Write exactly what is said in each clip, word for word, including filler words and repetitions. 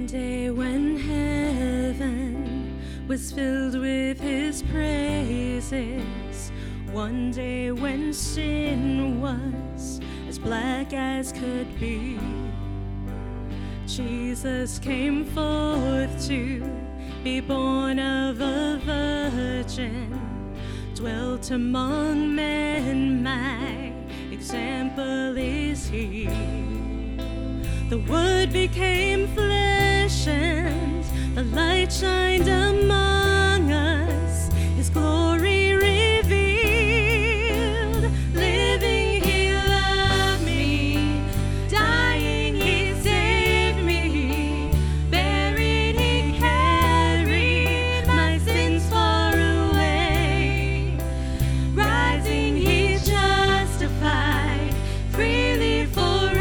One day when heaven was filled with his praises, one day when sin was as black as could be, Jesus came forth to be born of a virgin, dwelt among men, my example is he. The Word became flesh and the light shined among us, his glory revealed. Living he loved me, dying he saved me, buried he carried my sins far away, rising he justified freely forever.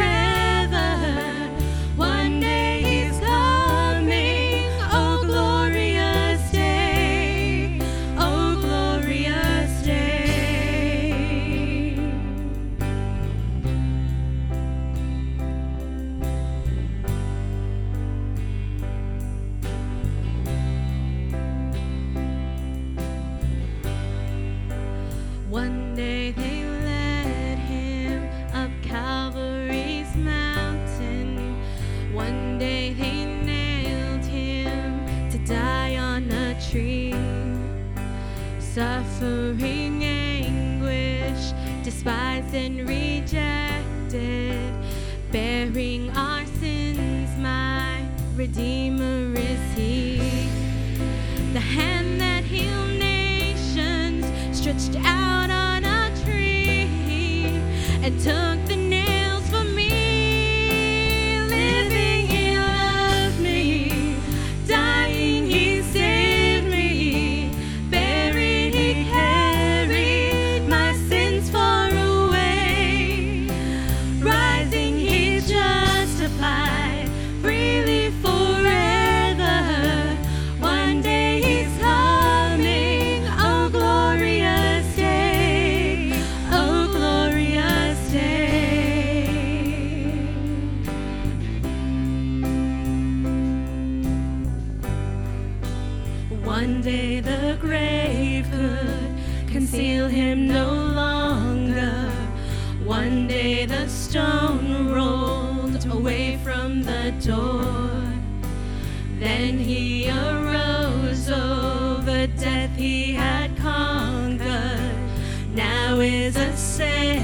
One day they led him up Calvary's mountain. One day they nailed him to die on a tree. Suffering, anguish, despised and rejected, bearing our sins, my Redeemer is he. The hand that healed nations stretched out on a tree and took the nails for me. Living he loved me, dying he saved me, buried he carried my sins far away, rising he justified freely forever. One day he's coming, oh glorious day, oh glorious day. One day the grave could conceal him no longer. One day the stone rolled away from the door. Then he arose, over death he had conquered, now is ascended